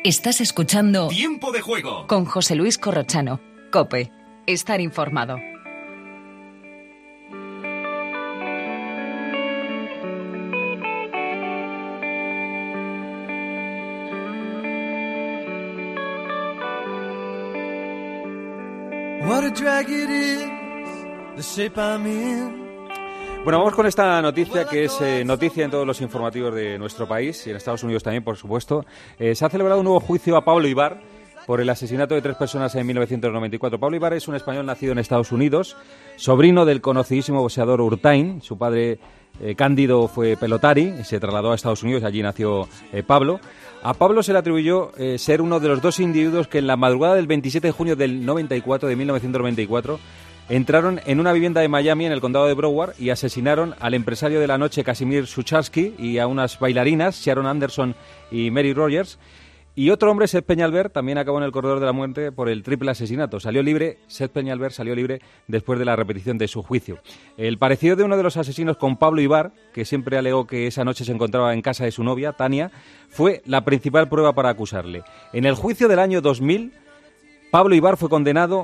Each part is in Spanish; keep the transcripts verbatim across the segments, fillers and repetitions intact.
Estás escuchando Tiempo de Juego con José Luis Corrochano. COPE. Estar informado. What a drag it is, the shape I'm in. Bueno, vamos con esta noticia que es eh, noticia en todos los informativos de nuestro país y en Estados Unidos también, por supuesto. Eh, se ha celebrado un nuevo juicio a Pablo Ibar por el asesinato de tres personas en mil novecientos noventa y cuatro. Pablo Ibar es un español nacido en Estados Unidos, sobrino del conocidísimo boxeador Urtain. Su padre, eh, Cándido, fue pelotari y se trasladó a Estados Unidos. Allí nació eh, Pablo. A Pablo se le atribuyó eh, ser uno de los dos individuos que en la madrugada del veintisiete de junio del noventa y cuatro, de mil novecientos noventa y cuatro, entraron en una vivienda de Miami, en el condado de Broward, y asesinaron al empresario de la noche, Casimir Suchalski, y a unas bailarinas, Sharon Anderson y Mary Rogers. Y otro hombre, Seth Peñalver, también acabó en el corredor de la muerte por el triple asesinato. Salió libre, Seth Peñalver salió libre después de la repetición de su juicio. El parecido de uno de los asesinos con Pablo Ibar, que siempre alegó que esa noche se encontraba en casa de su novia, Tania, fue la principal prueba para acusarle. En el juicio del año dos mil, Pablo Ibar fue condenado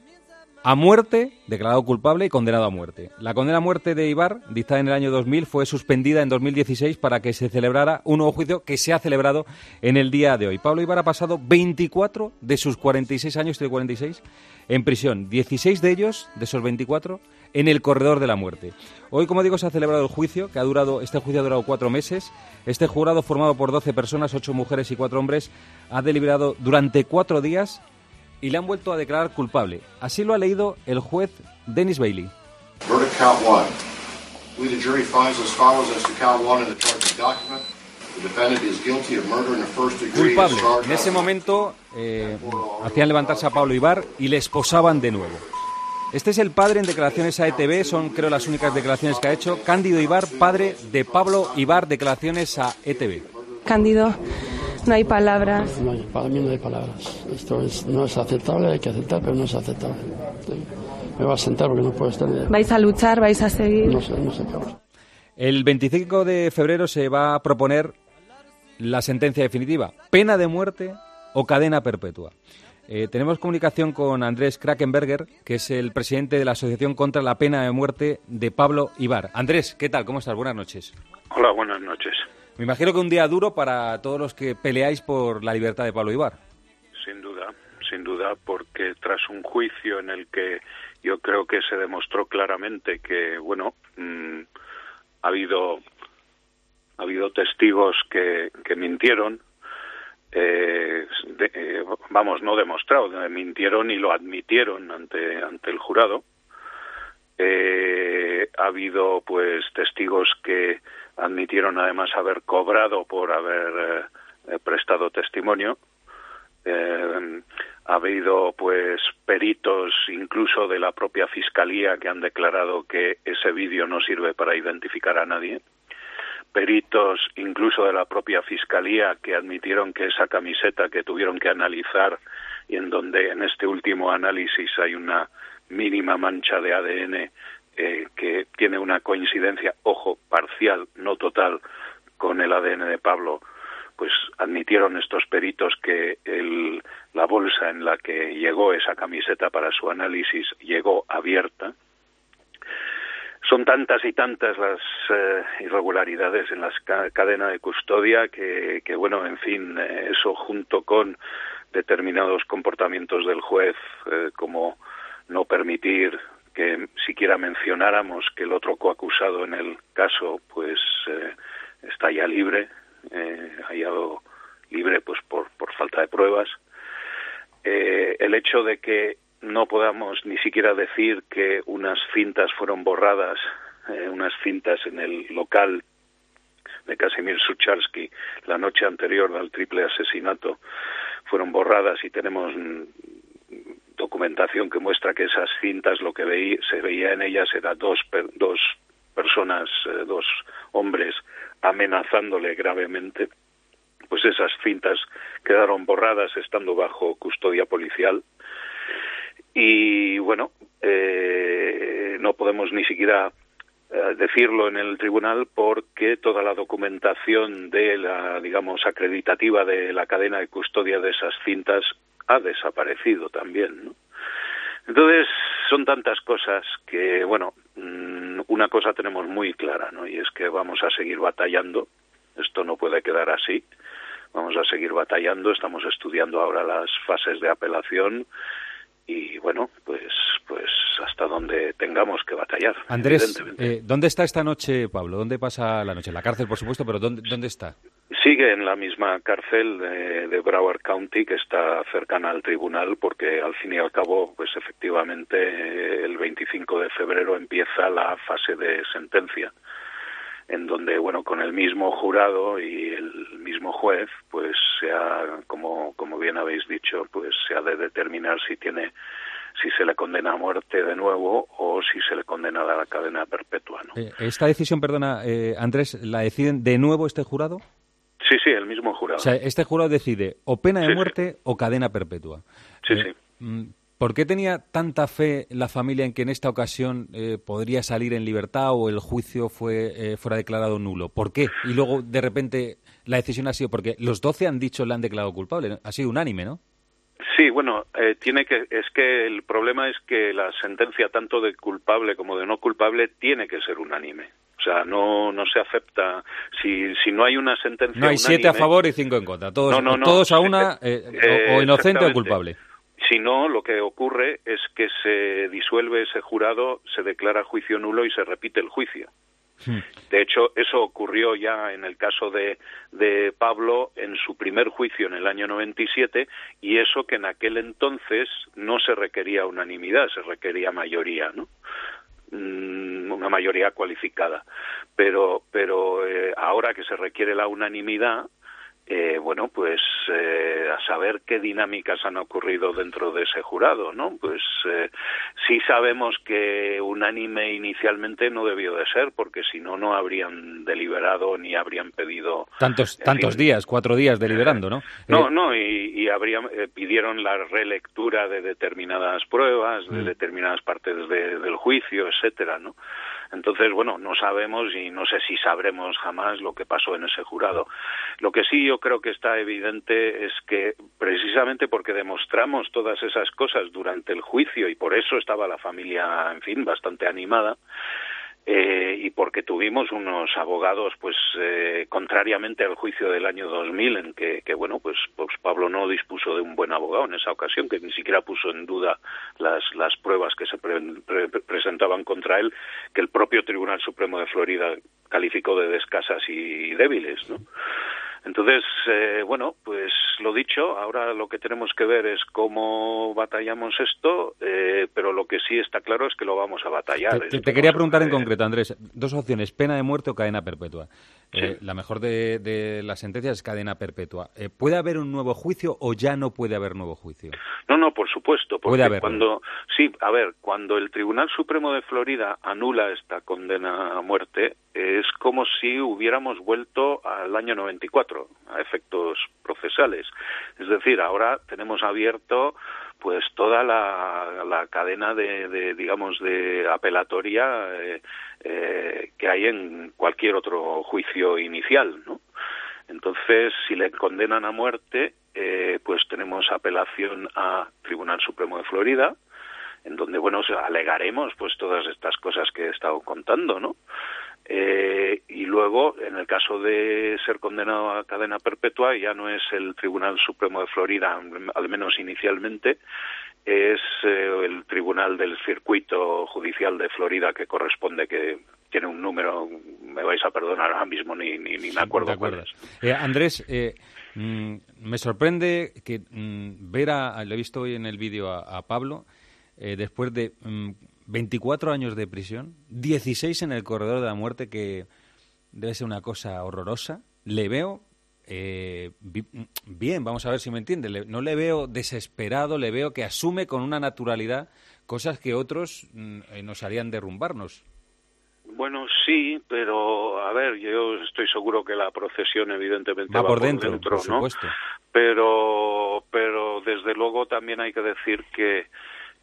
a muerte, declarado culpable y condenado a muerte. La condena a muerte de Ibar, dictada en el año dos mil, fue suspendida en dos mil dieciséis para que se celebrara un nuevo juicio que se ha celebrado en el día de hoy. Pablo Ibar ha pasado veinticuatro de sus cuarenta y seis años, de cuarenta y seis, en prisión. dieciséis de ellos, de esos veinticuatro, en el corredor de la muerte. Hoy, como digo, se ha celebrado el juicio, que ha durado, este juicio ha durado cuatro meses. Este jurado, formado por doce personas, ocho mujeres y cuatro hombres, ha deliberado durante cuatro días y le han vuelto a declarar culpable. Así lo ha leído el juez Dennis Bailey. Verdict count one. We, the jury, finds as follows as to count one in the charging document. The defendant is guilty of murder in the first degree. Culpable. En ese momento eh, hacían levantarse a Pablo Ibar y le esposaban de nuevo. Este es el padre en declaraciones a E T V, son creo las únicas declaraciones que ha hecho. Cándido Ibar, padre de Pablo Ibar, declaraciones a E T V. Cándido, no hay palabras. No hay, para mí no hay palabras. Esto es, no es aceptable, hay que aceptar, pero no es aceptable. Sí. Me voy a sentar porque no puedo estar... ¿Vais a luchar? ¿Vais a seguir? No sé, no sé qué hacer. El veinticinco de febrero se va a proponer la sentencia definitiva. Pena de muerte o cadena perpetua. Eh, tenemos comunicación con Andrés Krakenberger, que es el presidente de la Asociación contra la Pena de Muerte de Pablo Ibar. Andrés, ¿qué tal? ¿Cómo estás? Buenas noches. Hola, buenas noches. Me imagino que un día duro para todos los que peleáis por la libertad de Pablo Ibar. Sin duda, sin duda, porque tras un juicio en el que yo creo que se demostró claramente que, bueno, mmm, ha habido ha habido testigos que, que mintieron, eh, de, eh, vamos, no demostrado, mintieron y lo admitieron ante ante el jurado. Eh, ha habido, pues, testigos que admitieron además haber cobrado por haber eh, prestado testimonio. Eh, ha habido, pues, peritos incluso de la propia Fiscalía que han declarado que ese vídeo no sirve para identificar a nadie. Peritos incluso de la propia Fiscalía que admitieron que esa camiseta que tuvieron que analizar y en donde en este último análisis hay una mínima mancha de A D N eh, que tiene una coincidencia, ojo, parcial, no total, con el A D N de Pablo, pues admitieron estos peritos que el, la bolsa en la que llegó esa camiseta para su análisis llegó abierta. Son tantas y tantas las eh, irregularidades en la ca- cadena de custodia que, que, bueno, en fin, eh, eso junto con determinados comportamientos del juez, eh, como no permitir que siquiera mencionáramos que el otro coacusado en el caso, pues, eh, está ya libre, eh, hallado libre, pues, por, por falta de pruebas. Eh, el hecho de que no podamos ni siquiera decir que unas cintas fueron borradas, eh, unas cintas en el local de Casimir Suchalski la noche anterior al triple asesinato fueron borradas y tenemos documentación que muestra que esas cintas, lo que veí, se veía en ellas era dos, per, dos personas, eh, dos hombres amenazándole gravemente, pues esas cintas quedaron borradas estando bajo custodia policial. Y bueno, eh, no podemos ni siquiera eh, decirlo en el tribunal porque toda la documentación de la, digamos, acreditativa de la cadena de custodia de esas cintas ha desaparecido también, ¿no? Entonces, son tantas cosas que, bueno, una cosa tenemos muy clara, ¿no? Y es que vamos a seguir batallando. Esto no puede quedar así. Vamos a seguir batallando. Estamos estudiando ahora las fases de apelación y, bueno, pues pues hasta donde tengamos que batallar. Andrés, eh, ¿dónde está esta noche Pablo? ¿Dónde pasa la noche? En la cárcel, por supuesto, pero ¿dónde, dónde está? Sigue en la misma cárcel de, de Broward County, que está cercana al tribunal, porque al fin y al cabo, pues efectivamente, el veinticinco de febrero empieza la fase de sentencia, en donde, bueno, con el mismo jurado y el mismo juez, pues se ha, como, como bien habéis dicho, pues se ha de determinar si tiene, si se le condena a muerte de nuevo o si se le condena a la cadena perpetua, ¿no? Eh, esta decisión, perdona, eh, Andrés, ¿la deciden de nuevo este jurado? Sí, sí, el mismo jurado. O sea, este jurado decide o pena de sí, muerte sí. o cadena perpetua. Sí, eh, sí. ¿Por qué tenía tanta fe la familia en que en esta ocasión eh, podría salir en libertad o el juicio fue eh, fuera declarado nulo? ¿Por qué? Y luego, de repente, la decisión ha sido porque los doce han dicho, le han declarado culpable. Ha sido unánime, ¿no? Sí, bueno, eh, tiene que es que el problema es que la sentencia tanto de culpable como de no culpable tiene que ser unánime. O sea, no no se acepta si si no hay una sentencia. No hay unánime, siete a favor y cinco en contra. Todos, no, no, no, todos a una, eh, eh, o, o inocente o culpable. Si no, lo que ocurre es que se disuelve ese jurado, se declara juicio nulo y se repite el juicio. Hmm. De hecho, eso ocurrió ya en el caso de, de Pablo en su primer juicio en el año noventa y siete, y eso que en aquel entonces no se requería unanimidad, se requería mayoría, ¿no? Una mayoría cualificada. Pero, pero eh, ahora que se requiere la unanimidad, Eh, bueno, pues eh, a saber qué dinámicas han ocurrido dentro de ese jurado, ¿no? Pues eh, sí sabemos que unánime inicialmente no debió de ser, porque si no, no habrían deliberado ni habrían pedido... Tantos tantos fin, días, cuatro días deliberando, ¿no? No, eh... no, y, y habrían, eh, pidieron la relectura de determinadas pruebas, de mm. determinadas partes de, del juicio, etcétera, ¿no? Entonces, bueno, no sabemos y no sé si sabremos jamás lo que pasó en ese jurado. Lo que sí yo creo que está evidente es que precisamente porque demostramos todas esas cosas durante el juicio y por eso estaba la familia, en fin, bastante animada, eh, y porque tuvimos unos abogados, pues, eh, contrariamente al juicio del año dos mil, en que, que bueno, pues, pues Pablo no dispuso de un buen abogado en esa ocasión, que ni siquiera puso en duda las, las pruebas que se pre, pre, presentaban contra él, que el propio Tribunal Supremo de Florida calificó de escasas y débiles, ¿no? Entonces, eh, bueno, pues lo dicho, ahora lo que tenemos que ver es cómo batallamos esto, eh, pero lo que sí está claro es que lo vamos a batallar. Te, te, te quería preguntar en concreto, Andrés, dos opciones, pena de muerte o cadena perpetua. Sí. Eh, la mejor de, de las sentencias es cadena perpetua. Eh, ¿Puede haber un nuevo juicio o ya no puede haber nuevo juicio? No, no, por supuesto. Porque puede haber. Cuando, sí, a ver, cuando el Tribunal Supremo de Florida anula esta condena a muerte, es como si hubiéramos vuelto al año noventa y cuatro, a efectos procesales. Es decir, ahora tenemos abierto pues toda la, la cadena de, de, digamos, de apelatoria eh, eh, que hay en cualquier otro juicio inicial, ¿no? Entonces, si le condenan a muerte, eh, pues tenemos apelación a Tribunal Supremo de Florida, en donde, bueno, alegaremos pues todas estas cosas que he estado contando, ¿no? Eh, y luego, en el caso de ser condenado a cadena perpetua, ya no es el Tribunal Supremo de Florida, al menos inicialmente, es eh, el Tribunal del Circuito Judicial de Florida, que corresponde, que tiene un número, me vais a perdonar ahora mismo, ni, ni, ni me acuerdo cuál es. Eh, Andrés, eh, mm, me sorprende que mm, ver a, lo he visto hoy en el vídeo a, a Pablo, eh, después de mm, veinticuatro años de prisión, dieciséis en el corredor de la muerte, que debe ser una cosa horrorosa. Le veo eh, bien, vamos a ver si me entiende. Le, no le veo desesperado, le veo que asume con una naturalidad cosas que otros mm, eh, nos harían derrumbarnos. Bueno, sí, pero a ver, yo estoy seguro que la procesión evidentemente va, va por, por dentro, dentro, por ¿no? supuesto. Pero, pero desde luego también hay que decir que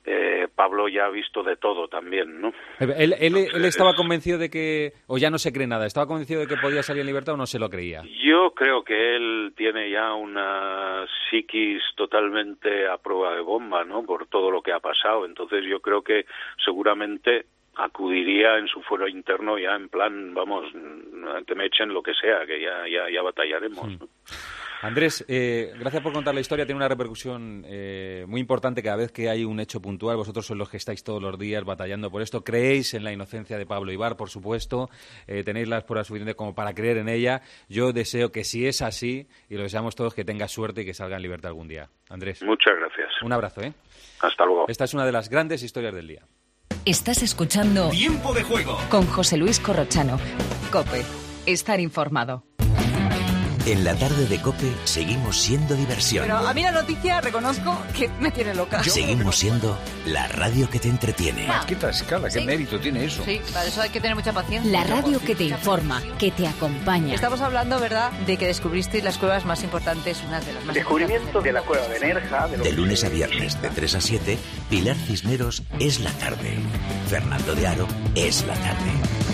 eh, Pablo ya ha visto de todo también, ¿no? Él, él, Entonces, él estaba convencido de que, o ya no se cree nada, ¿estaba convencido de que podía salir en libertad o no se lo creía? Yo creo que él tiene ya una psiquis totalmente a prueba de bomba, ¿no? Por todo lo que ha pasado. Entonces yo creo que seguramente acudiría en su fuero interno ya en plan, vamos, que me echen lo que sea, que ya ya, ya batallaremos, ¿no? Andrés, eh, gracias por contar la historia. Tiene una repercusión eh, muy importante cada vez que hay un hecho puntual. Vosotros sois los que estáis todos los días batallando por esto. Creéis en la inocencia de Pablo Ibar, por supuesto. Eh, tenéis las pruebas suficientes como para creer en ella. Yo deseo que si es así, y lo deseamos todos, que tenga suerte y que salga en libertad algún día. Andrés. Muchas gracias. Un abrazo, ¿eh? Hasta luego. Esta es una de las grandes historias del día. Estás escuchando Tiempo de Juego con José Luis Corrochano. COPE. Estar informado. En la tarde de COPE seguimos siendo diversión. Pero a mí la noticia, reconozco que me tiene loca. Seguimos siendo la radio que te entretiene. Qué tascala, qué ¿Sí? mérito tiene eso. Sí, para eso hay que tener mucha paciencia. La radio que te informa, que te acompaña. Estamos hablando, ¿verdad?, de que descubristeis las cuevas más importantes, unas de las más Descubrimiento de la cueva de Nerja. De, de lunes a viernes, de tres a siete, Pilar Cisneros es la tarde. Fernando de Aro es la tarde.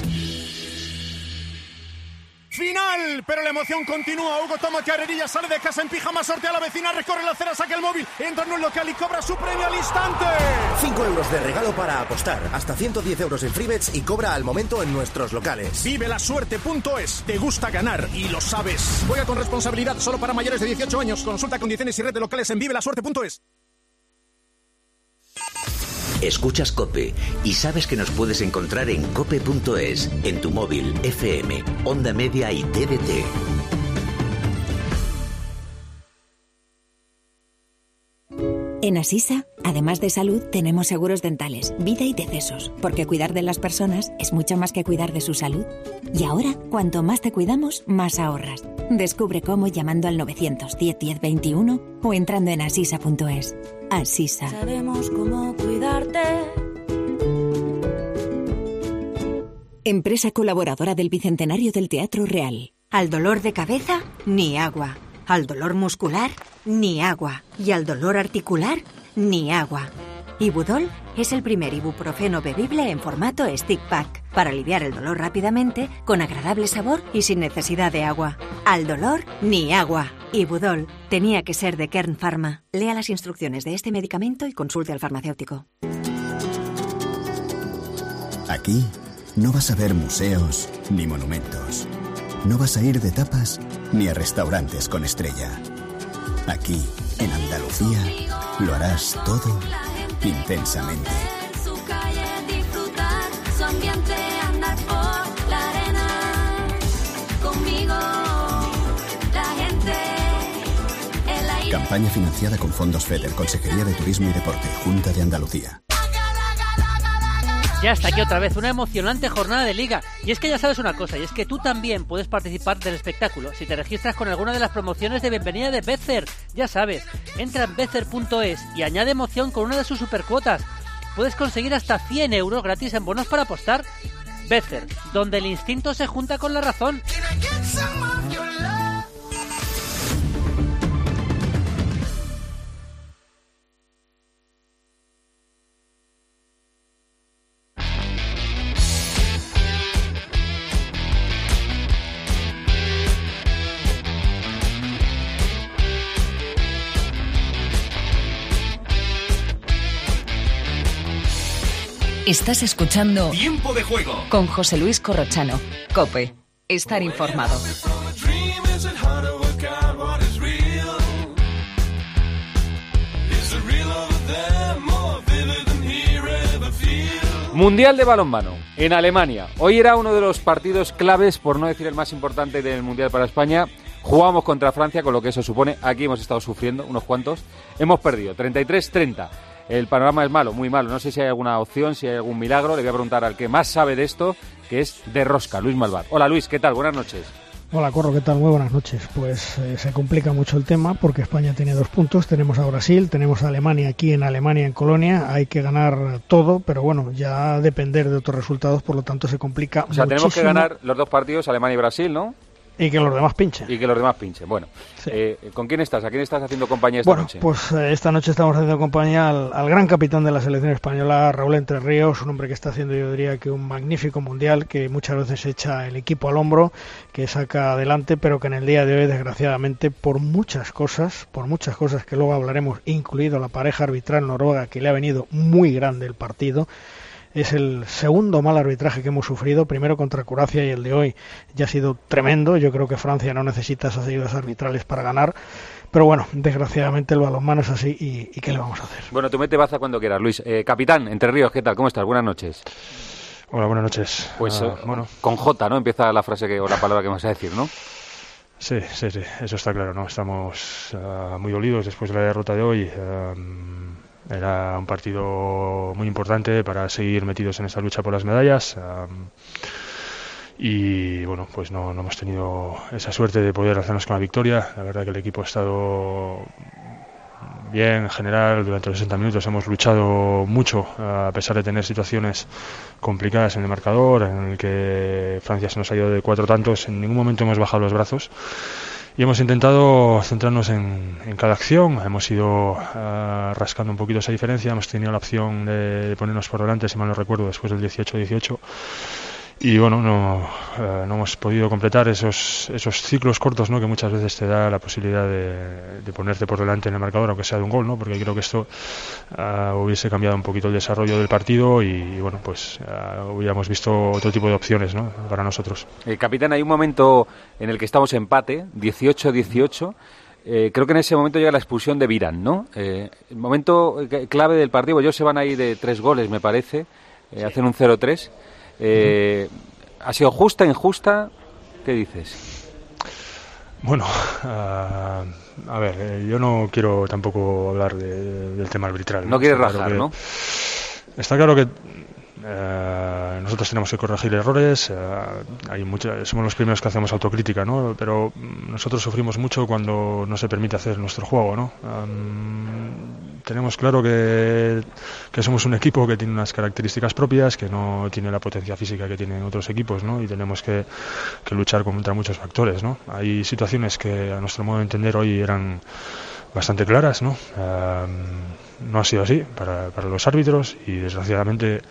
Final, pero la emoción continúa. Hugo toma carrerilla, sale de casa en pijama, sortea a la vecina, recorre la acera, saca el móvil, entra en un local y cobra su premio al instante. cinco euros de regalo para apostar, hasta ciento diez euros en Freebets y cobra al momento en nuestros locales. Vive la suerte punto es. Te gusta ganar y lo sabes. Juega con responsabilidad, solo para mayores de dieciocho años. Consulta condiciones y red de locales en vive la suerte punto es. Escuchas COPE y sabes que nos puedes encontrar en cope punto es, en tu móvil, F M, Onda Media y T D T. En Asisa, además de salud, tenemos seguros dentales, vida y decesos, porque cuidar de las personas es mucho más que cuidar de su salud. Y ahora, cuanto más te cuidamos, más ahorras. Descubre cómo llamando al novecientos diez diez veintiuno o entrando en asisa punto es. Asisa. Sabemos cómo cuidarte. Empresa colaboradora del Bicentenario del Teatro Real. Al dolor de cabeza, ni agua. Al dolor muscular, ni agua. Y al dolor articular, ni agua. Ibudol es el primer ibuprofeno bebible en formato stick pack para aliviar el dolor rápidamente, con agradable sabor y sin necesidad de agua. Al dolor, ni agua. Ibudol tenía que ser de Kern Pharma. Lea las instrucciones de este medicamento y consulte al farmacéutico. Aquí no vas a ver museos ni monumentos. No vas a ir de tapas ni a restaurantes con estrella. Aquí, en Andalucía, lo harás todo intensamente. Campaña financiada con fondos FEDER, Consejería de Turismo y Deporte, Junta de Andalucía. Ya está aquí otra vez una emocionante jornada de Liga. Y es que ya sabes una cosa, y es que tú también puedes participar del espectáculo si te registras con alguna de las promociones de bienvenida de Betfair. Ya sabes, entra en betfair punto es y añade emoción con una de sus supercuotas. Puedes conseguir hasta cien euros gratis en bonos para apostar. Betfair, donde el instinto se junta con la razón. Estás escuchando Tiempo de Juego con José Luis Corrochano. COPE. Estar informado. Mundial de balonmano en Alemania. Hoy era uno de los partidos claves, por no decir el más importante del Mundial para España. Jugamos contra Francia, con lo que eso supone. Aquí hemos estado sufriendo unos cuantos. Hemos perdido treinta y tres treinta. El panorama es malo, muy malo. No sé si hay alguna opción, si hay algún milagro. Le voy a preguntar al que más sabe de esto, que es de rosca, Luis Malvar. Hola Luis, ¿qué tal? Buenas noches. Hola Corro, ¿qué tal? Muy buenas noches. Pues eh, se complica mucho el tema porque España tiene dos puntos. Tenemos a Brasil, tenemos a Alemania aquí en Alemania, en Colonia. Hay que ganar todo, pero bueno, ya depender de otros resultados, por lo tanto se complica O sea, muchísimo. Tenemos que ganar los dos partidos, Alemania y Brasil, ¿no? Y que los demás pinchen. Y que los demás pinchen. Bueno, sí. eh, ¿con quién estás? ¿A quién estás haciendo compañía esta bueno, noche? Pues eh, esta noche estamos haciendo compañía al, al gran capitán de la selección española, Raúl Entre Ríos, un hombre que está haciendo, yo diría, que un magnífico mundial, que muchas veces echa el equipo al hombro, que saca adelante, pero que en el día de hoy, desgraciadamente, por muchas cosas, por muchas cosas que luego hablaremos, incluido la pareja arbitral noruega, que le ha venido muy grande el partido. Es el segundo mal arbitraje que hemos sufrido, primero contra Croacia y el de hoy ya ha sido tremendo. Yo creo que Francia no necesita esas ayudas arbitrales para ganar, pero bueno, desgraciadamente el balonmano es así y, y ¿qué le vamos a hacer? Bueno, tú mete baza cuando quieras, Luis. Eh, capitán, Entre Ríos, ¿qué tal? ¿Cómo estás? Buenas noches. Hola, buenas noches. Pues uh, eh, bueno, con J, ¿no? Empieza la frase que, o la palabra que vas a decir, ¿no? Sí, sí, sí, eso está claro, ¿no? Estamos uh, muy dolidos después de la derrota de hoy. Um, Era un partido muy importante para seguir metidos en esta lucha por las medallas. Um, y bueno, pues no, no hemos tenido esa suerte de poder hacernos con la victoria. La verdad que el equipo ha estado bien en general. Durante los sesenta minutos hemos luchado mucho, a pesar de tener situaciones complicadas en el marcador, en el que Francia se nos ha ido de cuatro tantos. En ningún momento hemos bajado los brazos. Y hemos intentado centrarnos en, en cada acción, hemos ido uh, rascando un poquito esa diferencia, hemos tenido la opción de, de ponernos por delante, si mal no recuerdo, después del dieciocho dieciocho. Y bueno, no, uh, no hemos podido completar esos esos ciclos cortos, ¿no?, que muchas veces te da la posibilidad de, de ponerte por delante en el marcador, aunque sea de un gol, ¿no?, porque creo que esto uh, hubiese cambiado un poquito el desarrollo del partido y, y bueno, pues uh, hubiéramos visto otro tipo de opciones, ¿no?, para nosotros. Eh, capitán, hay un momento en el que estamos empate, dieciocho dieciocho. Eh, creo que en ese momento llega la expulsión de Virán, ¿no? Eh, el momento clave del partido, ellos se van ahí de tres goles, me parece, eh, sí. Hacen un cero tres. Eh, ¿Ha sido justa, injusta? ¿Qué dices? Bueno, uh, a ver, eh, yo no quiero tampoco hablar de, del tema arbitral. No, no quieres rajar, claro que, ¿no? Está claro que uh, nosotros tenemos que corregir errores. Uh, hay mucha, somos los primeros que hacemos autocrítica, ¿no? Pero nosotros sufrimos mucho cuando no se permite hacer nuestro juego, ¿no? Um, tenemos claro que, que somos un equipo que tiene unas características propias, que no tiene la potencia física que tienen otros equipos, ¿no? Y tenemos que, que luchar contra muchos factores, ¿no? Hay situaciones que a nuestro modo de entender hoy eran bastante claras, ¿no? Uh, no ha sido así para, para los árbitros y desgraciadamente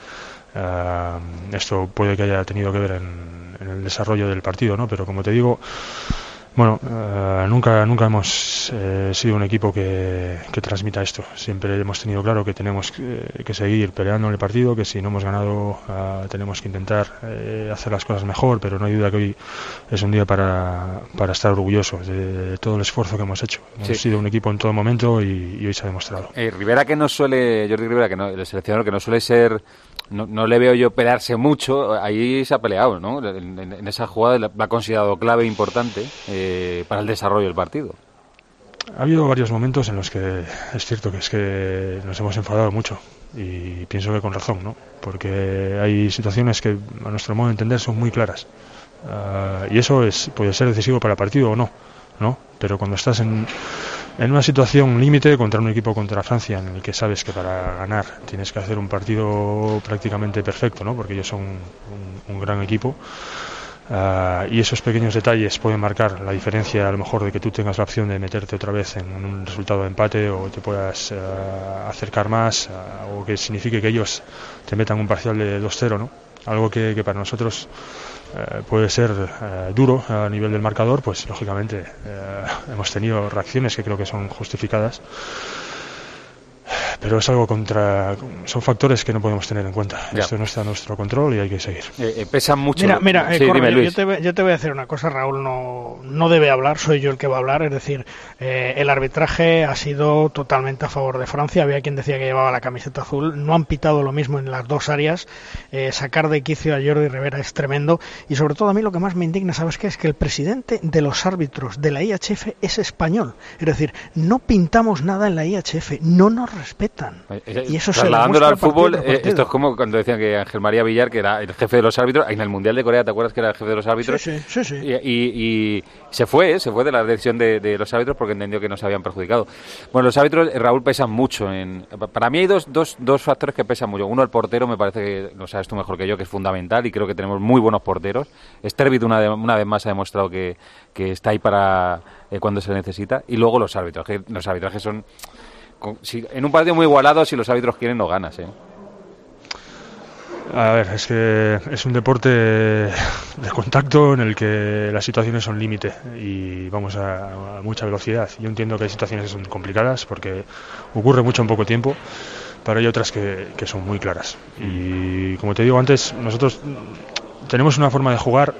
uh, esto puede que haya tenido que ver en, en el desarrollo del partido, ¿no? Pero como te digo, bueno, uh, nunca nunca hemos eh, sido un equipo que, que transmita esto. Siempre hemos tenido claro que tenemos que, que seguir peleando en el partido, que si no hemos ganado uh, tenemos que intentar eh, hacer las cosas mejor, pero no hay duda que hoy es un día para, para estar orgullosos de, de todo el esfuerzo que hemos hecho. Sí. Hemos sido un equipo en todo momento y, y hoy se ha demostrado. Eh, Rivera, que no suele, Jordi Rivera, que no, el seleccionador, que no suele ser, no, no le veo yo pelearse mucho, ahí se ha peleado, ¿no? En, en, en esa jugada la, la ha considerado clave e importante eh, para el desarrollo del partido. Ha habido varios momentos en los que es cierto que es que nos hemos enfadado mucho y pienso que con razón, ¿no? Porque hay situaciones que a nuestro modo de entender son muy claras uh, y eso es puede ser decisivo para el partido o no, ¿no? Pero cuando estás en, en una situación límite contra un equipo contra Francia en el que sabes que para ganar tienes que hacer un partido prácticamente perfecto, ¿no? Porque ellos son un, un gran equipo. Uh, y esos pequeños detalles pueden marcar la diferencia, a lo mejor, de que tú tengas la opción de meterte otra vez en un resultado de empate o te puedas uh, acercar más uh, o que signifique que ellos te metan un parcial de dos cero, ¿no? Algo que, que para nosotros uh, puede ser uh, duro a nivel del marcador, pues lógicamente uh, hemos tenido reacciones que creo que son justificadas. Pero es algo contra... Son factores que no podemos tener en cuenta. Ya. Esto no está a nuestro control y hay que seguir. Eh, eh, pesan mucho... Mira, mira, eh, sí, corre, dime, Luis. Yo, te, yo te voy a decir una cosa, Raúl no, no debe hablar, soy yo el que va a hablar. Es decir, eh, el arbitraje ha sido totalmente a favor de Francia. Había quien decía que llevaba la camiseta azul. No han pitado lo mismo en las dos áreas. Eh, sacar de quicio a Jordi Rivera es tremendo. Y sobre todo a mí lo que más me indigna, ¿sabes qué? Es que el presidente de los árbitros de la I H F es español. Es decir, no pintamos nada en la I H F. No nos respeta. respetan. Eh, y eso trasladándolo se al fútbol, partido eh, esto es como cuando decían que Ángel María Villar, que era el jefe de los árbitros, en el Mundial de Corea, ¿te acuerdas que era el jefe de los árbitros? Sí, sí, sí. sí. Y, y, y se fue, ¿eh? se fue de la decisión de, de los árbitros porque entendió que nos habían perjudicado. Bueno, los árbitros, eh, Raúl, pesan mucho. En, para mí hay dos, dos, dos factores que pesan mucho. Uno, el portero, me parece que lo sabes tú mejor que yo, que es fundamental, y creo que tenemos muy buenos porteros. Stervit una, de, una vez más ha demostrado que, que está ahí para eh, cuando se necesita. Y luego los árbitros, que los arbitrajes son... Si, en un partido muy igualado, si los árbitros quieren, no ganas, ¿eh? A ver, es que es un deporte de contacto en el que las situaciones son límite y vamos a, a mucha velocidad. Yo entiendo que hay situaciones que son complicadas porque ocurre mucho en poco tiempo, pero hay otras que, que son muy claras. Y como te digo antes, nosotros tenemos una forma de jugar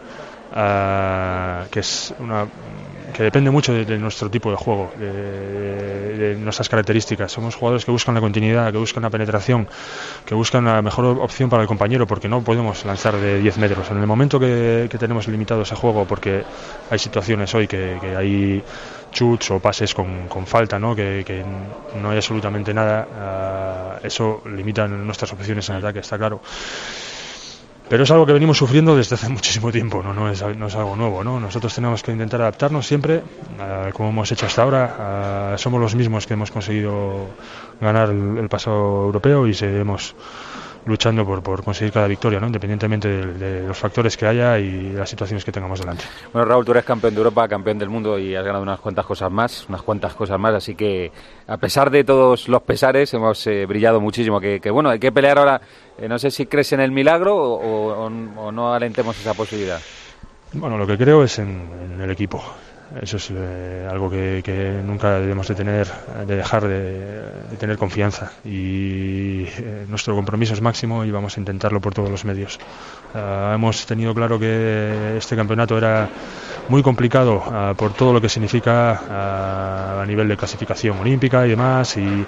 uh, que es una... que depende mucho de, de nuestro tipo de juego, de, de, de nuestras características. Somos jugadores que buscan la continuidad, que buscan la penetración, que buscan la mejor opción para el compañero, porque no podemos lanzar de diez metros. En el momento que, que tenemos limitado ese juego, porque hay situaciones hoy que, que hay chuts o pases con, con falta, ¿no? Que, que no hay absolutamente nada, uh, eso limita nuestras opciones en ataque, está claro. Pero es algo que venimos sufriendo desde hace muchísimo tiempo, no, no, es, no es algo nuevo, ¿no? Nosotros tenemos que intentar adaptarnos siempre, uh, como hemos hecho hasta ahora. Uh, somos los mismos que hemos conseguido ganar el, el pasado europeo y seguiremos luchando por, por conseguir cada victoria, ¿no? Independientemente de, de los factores que haya y las situaciones que tengamos delante. Bueno, Raúl, tú eres campeón de Europa, campeón del mundo y has ganado unas cuantas cosas más, unas cuantas cosas más, así que a pesar de todos los pesares hemos eh, brillado muchísimo, que, que bueno, hay que pelear ahora, eh, no sé si crees en el milagro o, o, o no alentemos esa posibilidad. Bueno, lo que creo es en, en el equipo. Eso es eh, algo que, que nunca debemos de tener, de dejar de, de tener confianza, y eh, nuestro compromiso es máximo y vamos a intentarlo por todos los medios. Uh, hemos tenido claro que este campeonato era muy complicado uh, por todo lo que significa uh, a nivel de clasificación olímpica y demás, y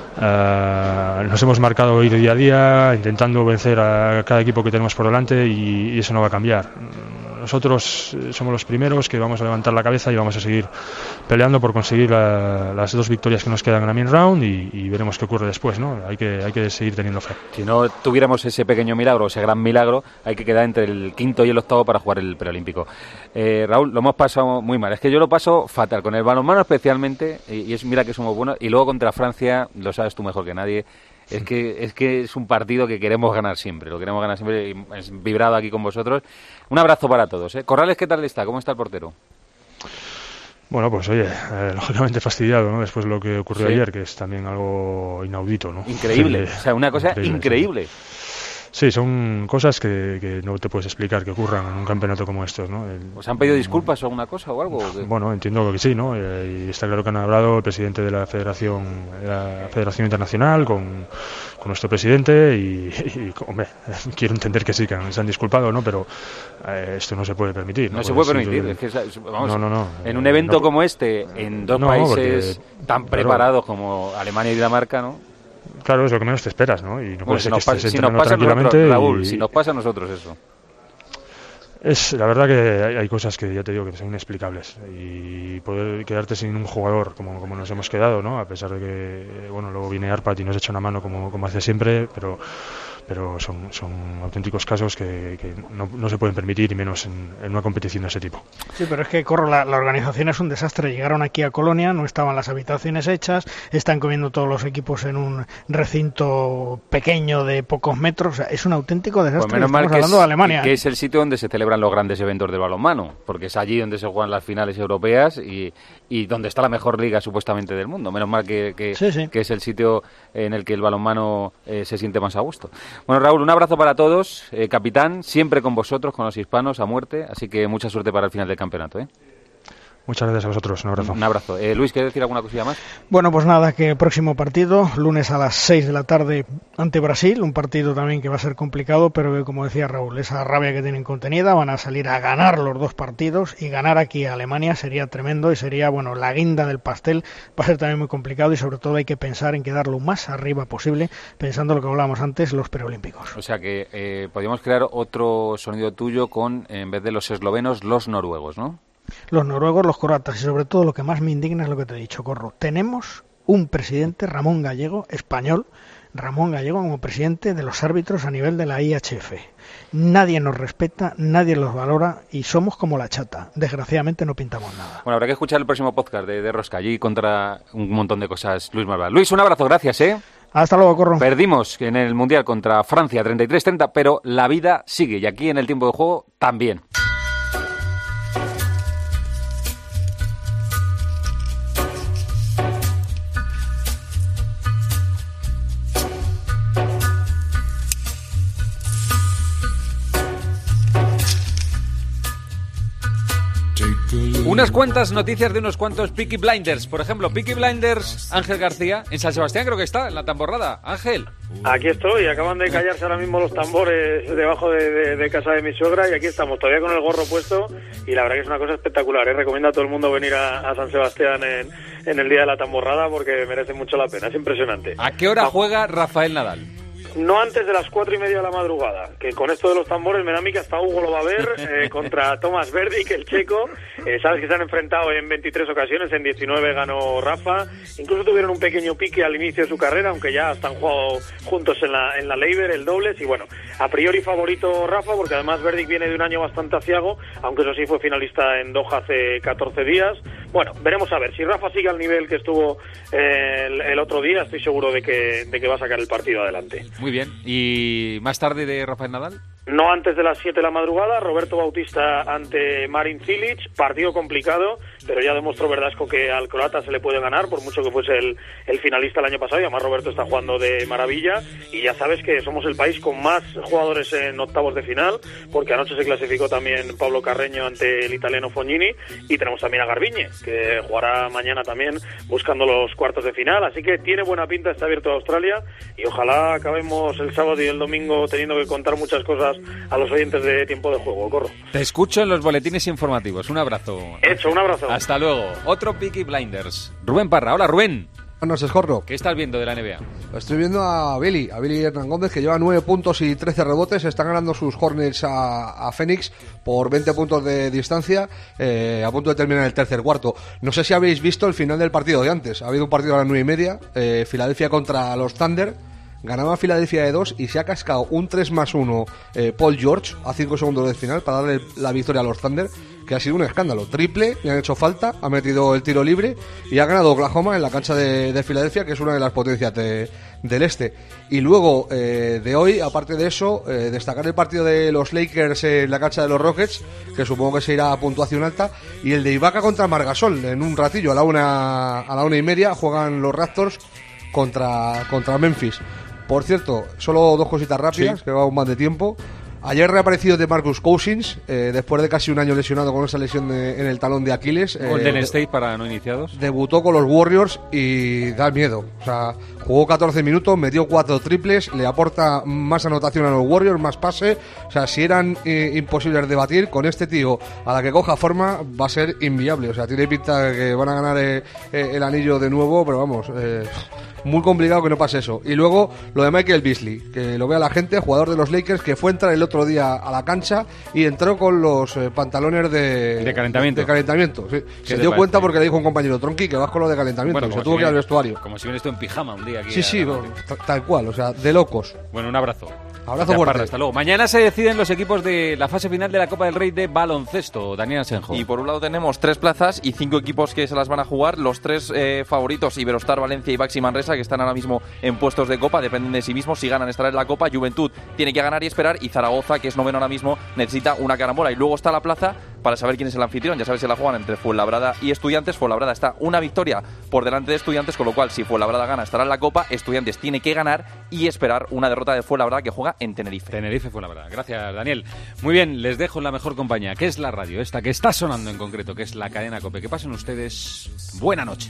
Uh, nos hemos marcado ir día a día intentando vencer a cada equipo que tenemos por delante, y, y eso no va a cambiar. Nosotros somos los primeros que vamos a levantar la cabeza y vamos a seguir peleando por conseguir la, las dos victorias que nos quedan en la main round, y, y veremos qué ocurre después, ¿no? Hay que, hay que seguir teniendo fe. Si no tuviéramos ese pequeño milagro, ese gran milagro, hay que quedar entre el quinto y el octavo para jugar el preolímpico. Eh, Raúl, lo hemos pasado muy mal. Es que yo lo paso fatal con el balonmano especialmente, y, y es mira que somos buenos, y luego contra Francia, lo sabes tú mejor que nadie. Es que es que es un partido que queremos ganar siempre, lo queremos ganar siempre, y es vibrado aquí con vosotros. Un abrazo para todos, ¿eh? Corrales, ¿qué tal está? ¿Cómo está el portero? Bueno, pues oye, eh, lógicamente fastidiado, ¿no? Después de lo que ocurrió sí. ayer, que es también algo inaudito, ¿no? Increíble, sí, o sea, una cosa increíble. increíble. Sí. Sí, son cosas que, que no te puedes explicar que ocurran en un campeonato como estos, ¿no? El, ¿Os han pedido disculpas o alguna cosa o algo? Bueno, entiendo que sí, ¿no? Eh, y está claro que han hablado el presidente de la Federación, de la Federación Internacional con, con nuestro presidente y, y, hombre, quiero entender que sí, que se han disculpado, ¿no? Pero eh, esto no se puede permitir. No, no se puede permitir. Es que, vamos, no, no, no. En un evento no, como este, en dos no, países porque, tan preparados claro, como Alemania y Dinamarca, ¿no? Claro, es lo que menos te esperas, ¿no? Y no bueno, puede ser si que estés si entrenando tranquilamente. Nosotros, Raúl, y... si nos pasa a nosotros eso. Es la verdad que hay, hay cosas que ya te digo que son inexplicables, y poder quedarte sin un jugador como, como nos hemos quedado, ¿no? A pesar de que, bueno, luego viene Arpat y nos echa una mano como, como hace siempre, pero pero son, son auténticos casos que, que no, no se pueden permitir, y menos en, en una competición de ese tipo. Sí, pero es que, Corro, la, la organización es un desastre. Llegaron aquí a Colonia, no estaban las habitaciones hechas, están comiendo todos los equipos en un recinto pequeño de pocos metros, o sea, es un auténtico desastre. Pues menos mal Estamos que hablando es, de Alemania. Que es el sitio donde se celebran los grandes eventos del balonmano, porque es allí donde se juegan las finales europeas y, y donde está la mejor liga supuestamente del mundo. Menos mal que, que, sí, sí. que es el sitio en el que el balonmano eh, se siente más a gusto. Bueno, Raúl, un abrazo para todos, eh, capitán, siempre con vosotros, con los hispanos, a muerte, así que mucha suerte para el final del campeonato, ¿eh? Muchas gracias a vosotros, un abrazo. Un abrazo. Eh, Luis, ¿quieres decir alguna cosilla más? Bueno, pues nada, que el próximo partido, lunes a las seis de la tarde ante Brasil, un partido también que va a ser complicado, pero que, como decía Raúl, esa rabia que tienen contenida, van a salir a ganar los dos partidos, y ganar aquí a Alemania sería tremendo, y sería, bueno, la guinda del pastel. Va a ser también muy complicado, y sobre todo hay que pensar en quedar lo más arriba posible, pensando lo que hablábamos antes, los preolímpicos. O sea que eh, podríamos crear otro sonido tuyo con, en vez de los eslovenos, los noruegos, ¿no? Los noruegos, los croatas, y sobre todo lo que más me indigna es lo que te he dicho, Corro. Tenemos un presidente, Ramón Gallego, español, Ramón Gallego como presidente de los árbitros a nivel de la I H F. Nadie nos respeta, nadie los valora y somos como la chata. Desgraciadamente no pintamos nada. Bueno, habrá que escuchar el próximo podcast de, de Rosca, allí contra un montón de cosas, Luis Marval. Luis, un abrazo, gracias, ¿eh? Hasta luego, Corro. Perdimos en el Mundial contra Francia treinta y tres treinta, pero la vida sigue y aquí en el tiempo de juego también. Unas cuantas noticias de unos cuantos Peaky Blinders. Por ejemplo, Peaky Blinders, Ángel García, en San Sebastián creo que está, en la tamborrada. Ángel. Aquí estoy, acaban de callarse ahora mismo los tambores debajo de, de, de casa de mi suegra y aquí estamos, todavía con el gorro puesto y la verdad que es una cosa espectacular, ¿eh? Recomiendo a todo el mundo venir a, a San Sebastián en, en el día de la tamborrada porque merece mucho la pena, es impresionante. ¿A qué hora juega Rafael Nadal? No antes de las cuatro y media de la madrugada, que con esto de los tambores me da a mí que hasta Hugo lo va a ver, eh, contra Tomás Verdic, el checo. Eh, sabes que se han enfrentado en veintitrés ocasiones, en diecinueve ganó Rafa. Incluso tuvieron un pequeño pique al inicio de su carrera, aunque ya están jugando juntos en la en la Leiber, el dobles. Y bueno, a priori favorito Rafa, porque además Verdic viene de un año bastante aciago, aunque eso sí fue finalista en Doha hace catorce días. Bueno, veremos a ver. Si Rafa sigue al nivel que estuvo eh, el, el otro día, estoy seguro de que, de que va a sacar el partido adelante. Muy bien. ¿Y más tarde de Rafael Nadal? No antes de las siete de la madrugada, Roberto Bautista ante Marin Cilic, partido complicado, pero ya demostró Verdasco que al croata se le puede ganar, por mucho que fuese el, el finalista el año pasado, y además Roberto está jugando de maravilla, y ya sabes que somos el país con más jugadores en octavos de final, porque anoche se clasificó también Pablo Carreño ante el italiano Fognini, y tenemos también a Garbiñe, que jugará mañana también buscando los cuartos de final, así que tiene buena pinta este Abierto de Australia, y ojalá acabemos el sábado y el domingo teniendo que contar muchas cosas a los oyentes de Tiempo de Juego, Corro. Te escucho en los boletines informativos. Un abrazo. Hecho, un abrazo. Hasta luego. Otro Peaky Blinders. Rubén Parra. Hola, Rubén. Buenas noches, Corro. ¿Qué estás viendo de la N B A? Estoy viendo a Billy, a Billy Hernán Gómez, que lleva nueve puntos y trece rebotes. Están ganando sus Hornets a, a Phoenix por veinte puntos de distancia, eh, a punto de terminar el tercer cuarto. No sé si habéis visto el final del partido de antes. Ha habido un partido a las nueve y media, eh, Filadelfia contra los Thunder. Ganaba Filadelfia de dos y se ha cascado un tres más uno eh, Paul George a cinco segundos del final para darle la victoria a los Thunder, que ha sido un escándalo. Triple, le han hecho falta, ha metido el tiro libre y ha ganado Oklahoma en la cancha de, de Filadelfia, que es una de las potencias de, del este. Y luego, eh, de hoy, aparte de eso, eh, destacar el partido de los Lakers en la cancha de los Rockets, que supongo que se irá a puntuación alta, y el de Ibaka contra Margasol, en un ratillo, a la una, a la una y media, juegan los Raptors contra, contra Memphis. Por cierto, solo dos cositas rápidas, sí, que va un más de tiempo. Ayer reaparecido de Marcus Cousins, eh, después de casi un año lesionado con esa lesión de, en el talón de Aquiles. Golden eh, State para no iniciados. Debutó con los Warriors y da miedo. O sea, jugó catorce minutos, metió cuatro triples, le aporta más anotación a los Warriors, más pase. O sea, si eran eh, imposibles de batir, con este tío, a la que coja forma, va a ser inviable. O sea, tiene pinta de que van a ganar eh, eh, el anillo de nuevo, pero vamos... Eh, muy complicado que no pase eso. Y luego lo de Michael Beasley, que lo vea la gente, jugador de los Lakers, que fue a entrar el otro día a la cancha y entró con los eh, pantalones de, de calentamiento. De calentamiento, sí. Se dio cuenta porque le dijo un compañero, Tronqui, que vas con lo de calentamiento. Bueno, se tuvo que ir al vestuario. Como si hubiera estado en pijama un día aquí. Sí, sí, bueno, tal cual, o sea, de locos. Bueno, un abrazo. Abrazo fuerte. Parra, hasta luego. Mañana se deciden los equipos de la fase final de la Copa del Rey de baloncesto. Daniel Asenjo. Y por un lado tenemos tres plazas y cinco equipos que se las van a jugar. Los tres eh, favoritos, Iberostar, Valencia y Baxi Manresa, que están ahora mismo en puestos de Copa, dependen de sí mismos. Si ganan estarán en la Copa. Juventud tiene que ganar y esperar. Y Zaragoza, que es noveno ahora mismo, necesita una carambola. Y luego está la plaza para saber quién es el anfitrión. Ya sabes, se la juegan entre Fuenlabrada y Estudiantes. Fuenlabrada está una victoria por delante de Estudiantes, con lo cual si Fuenlabrada gana estará en la Copa. Estudiantes tiene que ganar y esperar una derrota de Fuenlabrada, que juega en Tenerife. Tenerife fue la verdad. Gracias, Daniel. Muy bien, les dejo en la mejor compañía, que es la radio, esta que está sonando en concreto, que es la cadena COPE. Que pasen ustedes buena noche.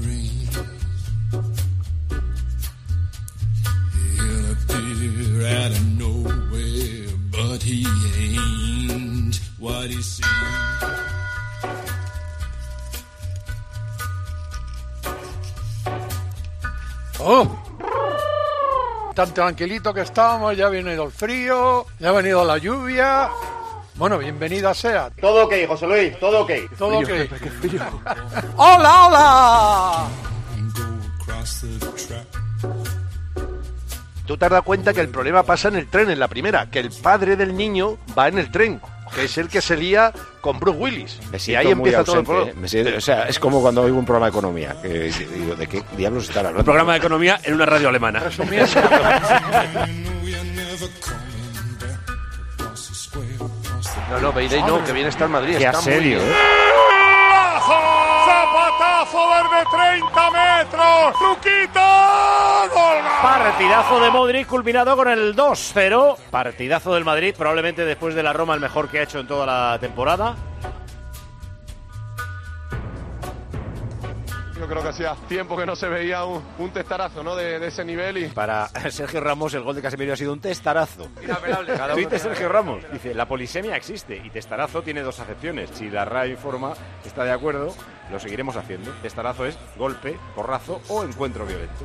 ¡Oh! Tan tranquilito que estábamos, ya ha venido el frío, ya ha venido la lluvia. Bueno, bienvenida sea. Todo ok, José Luis, todo ok. Todo ok. ¡Hola, hola! Tú te has dado cuenta que el problema pasa en el tren, en la primera, que el padre del niño va en el tren, que es el que se lía con Bruce Willis. Me y ahí empieza todo el problema. ¿eh? Me siento, o sea, es como cuando oigo un programa de economía, que digo, ¿de qué diablos están hablando? Un programa de economía en una radio alemana. No, no, Beirey no, que bien está el Madrid. Qué está asedio, muy bien. ¿eh? ¡Zapatazo desde treinta metros! ¡Luquita! ¡Gol! Partidazo de Modric culminado con el dos cero. Partidazo del Madrid, probablemente después de la Roma el mejor que ha hecho en toda la temporada. Yo creo que hacía tiempo que no se veía un, un testarazo, ¿no? De, de ese nivel. Y para Sergio Ramos el gol de Casemiro ha sido un testarazo. Tuite Sergio Ramos, dice, la polisemia existe y testarazo tiene dos acepciones. Si la R A E informa está de acuerdo, lo seguiremos haciendo. Testarazo es golpe, porrazo o encuentro violento.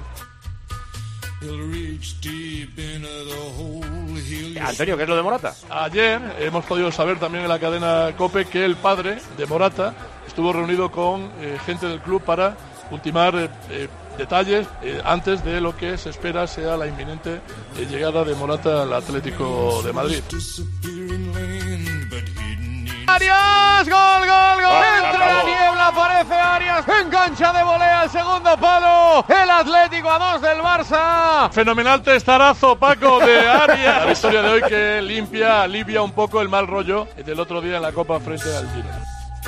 Antonio, ¿qué es lo de Morata? Ayer hemos podido saber también en la cadena COPE que el padre de Morata estuvo reunido con eh, gente del club para ultimar eh, eh, detalles eh, antes de lo que se espera sea la inminente eh, llegada de Morata al Atlético de Madrid. Arias, gol, gol, gol. Entre la niebla aparece Arias. Engancha de volea al segundo palo. El Atlético a dos del Barça. Fenomenal testarazo, Paco, de Arias. La victoria de hoy que limpia, alivia un poco el mal rollo del otro día en la Copa frente al Girona.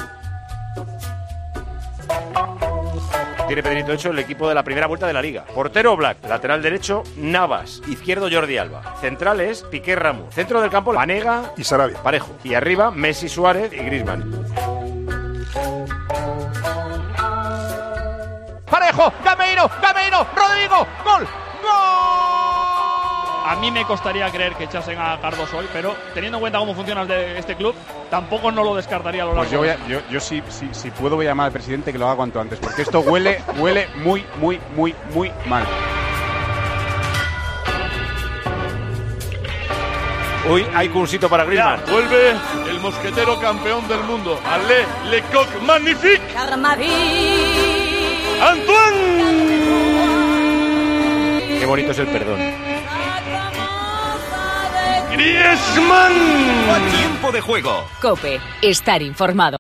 Tiene Pedrito hecho el equipo de la primera vuelta de la Liga. Portero Black, lateral derecho Navas, izquierdo Jordi Alba. Centrales Piqué Ramos. Centro del campo Vanega y Sarabia. Parejo. Y arriba Messi, Suárez y Griezmann. Parejo, Gameiro, Gameiro, Rodrigo, gol, gol. A mí me costaría creer que echasen a Cardoso hoy, pero teniendo en cuenta cómo funciona este club, tampoco no lo descartaría a lo largo. Pues yo, voy a, yo, yo sí, sí, sí puedo voy a llamar al presidente que lo haga cuanto antes, porque esto huele, huele muy, muy, muy, muy mal. Uy, hay cursito para Griezmann. Ya, vuelve el mosquetero campeón del mundo. Allez, le coq magnifique. Antoine. Qué bonito es el perdón. Griezmann. Tiempo de juego. COPE. Estar informado.